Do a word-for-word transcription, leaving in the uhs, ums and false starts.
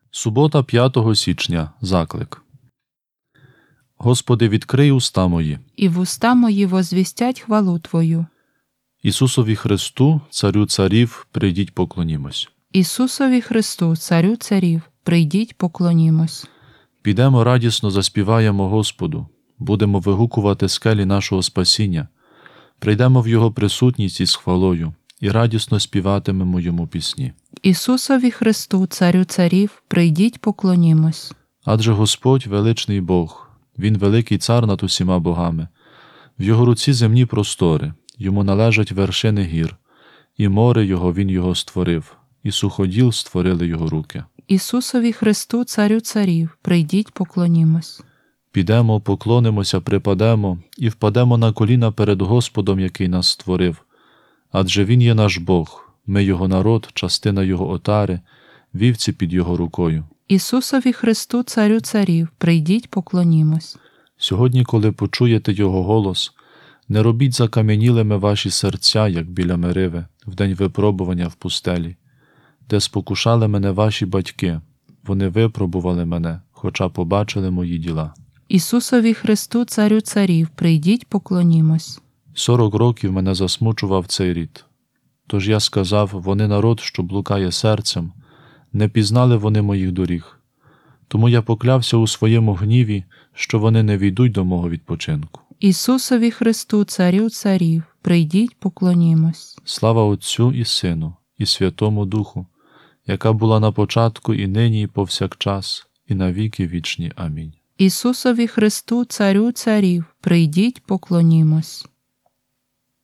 Субота, п'ятого січня. Заклик. Господи, відкрий уста мої. І вуста мої возвістять хвалу Твою. Ісусові Христу, Царю царів, прийдіть поклонімось. Ісусові Христу, Царю царів, прийдіть поклонімось. Підемо радісно заспіваємо Господу, будемо вигукувати скелі нашого спасіння, прийдемо в Його присутність із хвалою і радісно співатимемо Йому пісні. Ісусові Христу, Царю царів, прийдіть поклонімось. Адже Господь – величний Бог, Він великий цар над усіма богами. В Його руці земні простори, Йому належать вершини гір, і море Його Він Його створив, і суходіл створили Його руки. Ісусові Христу, Царю царів, прийдіть поклонімось. Підемо, поклонимося, припадемо і впадемо на коліна перед Господом, який нас створив. Адже Він є наш Бог, ми Його народ, частина Його отари, вівці під Його рукою. Ісусові Христу, Царю царів, прийдіть поклонімось. Сьогодні, коли почуєте Його голос, не робіть закам'янілими ваші серця, як біля Мериви, в день випробування в пустелі, де спокушали мене ваші батьки, вони випробували мене, хоча побачили мої діла. Ісусові Христу, Царю царів, прийдіть поклонімось. Сорок років мене засмучував цей рід. Тож я сказав, вони народ, що блукає серцем, не пізнали вони моїх доріг. Тому я поклявся у своєму гніві, що вони не війдуть до мого відпочинку. Ісусові Христу, Царю царів, прийдіть поклонімось. Слава Отцю і Сину, і Святому Духу, яка була на початку, і нині, і повсякчас, і на віки вічні. Амінь. Ісусові Христу, Царю царів, прийдіть поклонімось.